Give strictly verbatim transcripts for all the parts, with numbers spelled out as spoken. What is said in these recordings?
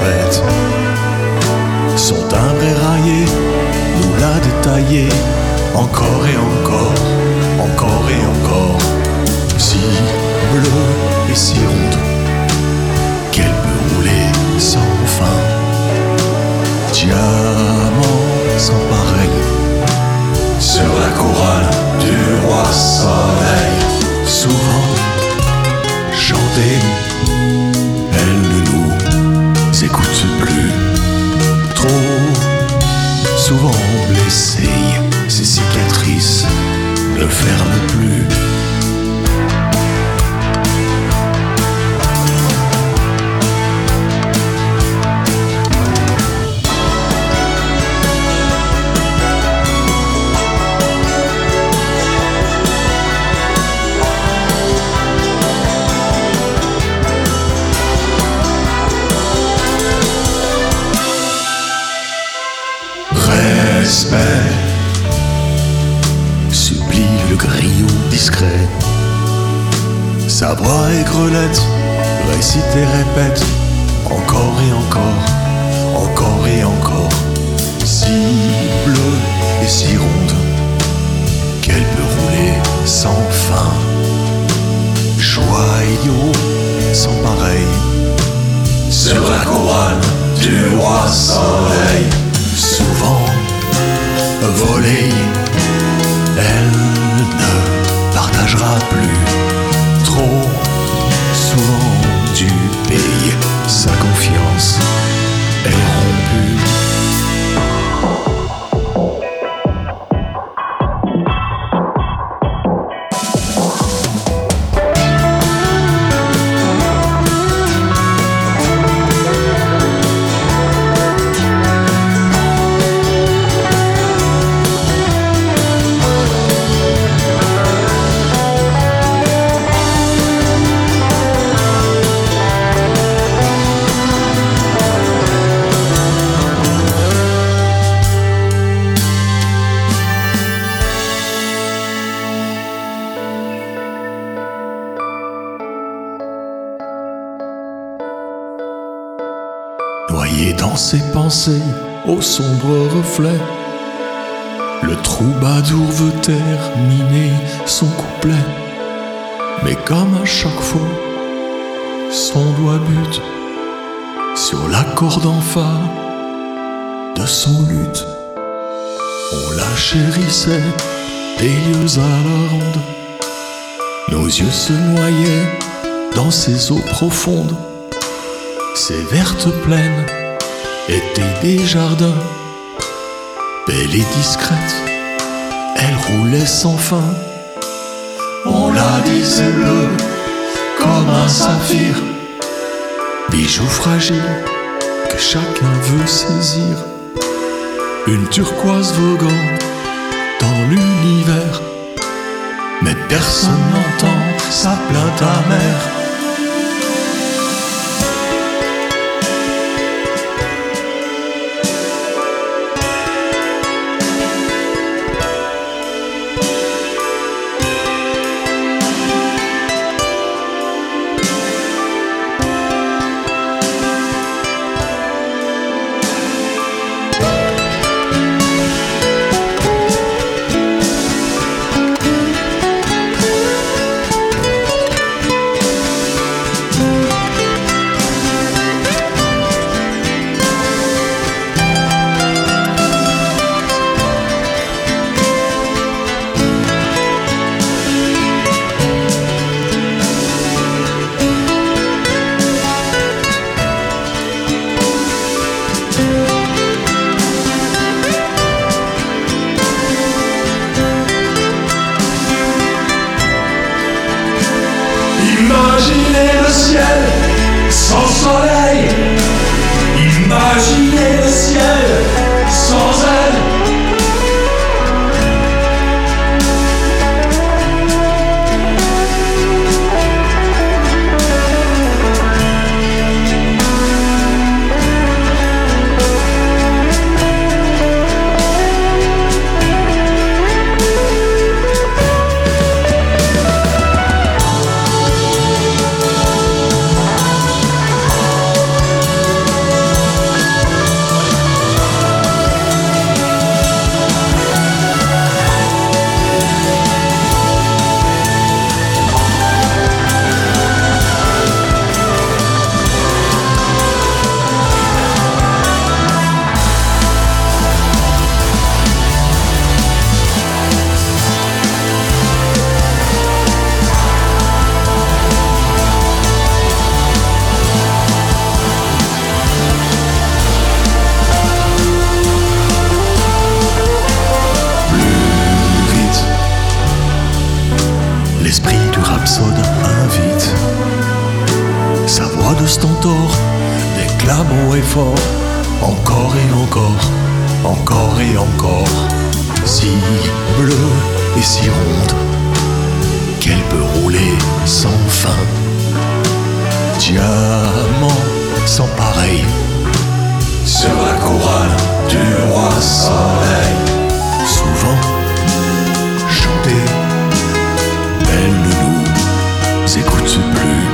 bête. Son timbre éraillé nous l'a détaillé encore et encore, encore et encore. Si bleue et si ronde qu'elle peut rouler sans fin. Diamant sans pareil sur la couronne du roi soleil. Souvent chantée, elle ne nous écoute plus. Trop souvent blessée, ses cicatrices ne ferment plus. Respect, supplie le grillon discret. Sa voix et grelette récite et répète encore et encore, encore et encore. Si bleue et si ronde qu'elle peut rouler sans fin. Joyau sans pareil sur la couronne du roi soleil. Souvent volée, elle ne partagera plus. Trop souvent du pays, sa confiance est rompue. Noyé dans ses pensées, au sombre reflet, le troubadour veut terminer son couplet. Mais comme à chaque fois, son doigt bute sur la corde en fa de son luth. On la chérissait des lieux à la ronde. Nos yeux se noyaient dans ses eaux profondes. Ces vertes plaines étaient des jardins. Belle et discrète, elle roulait sans fin. On la disait bleue comme un saphir, bijou fragile que chacun veut saisir. Une turquoise voguant dans l'univers, mais personne n'entend sa plainte amère. Imaginez le ciel sans soleil, imaginez le ciel sans elle. roi de Stentor déclame haut et fort, encore et encore, encore et encore, si bleue et si ronde qu'elle peut rouler sans fin, diamant sans pareil sur la couronne du roi soleil. Souvent chanter, elle ne nous écoute plus.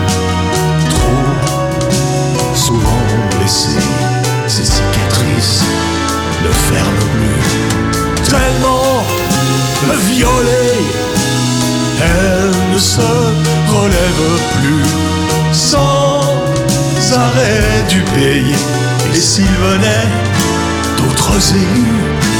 Trop souvent blessée, ses cicatrices ne ferment plus. Tellement violée, elle ne se relève plus. Sans arrêt du pays, et s'il venait d'autres élus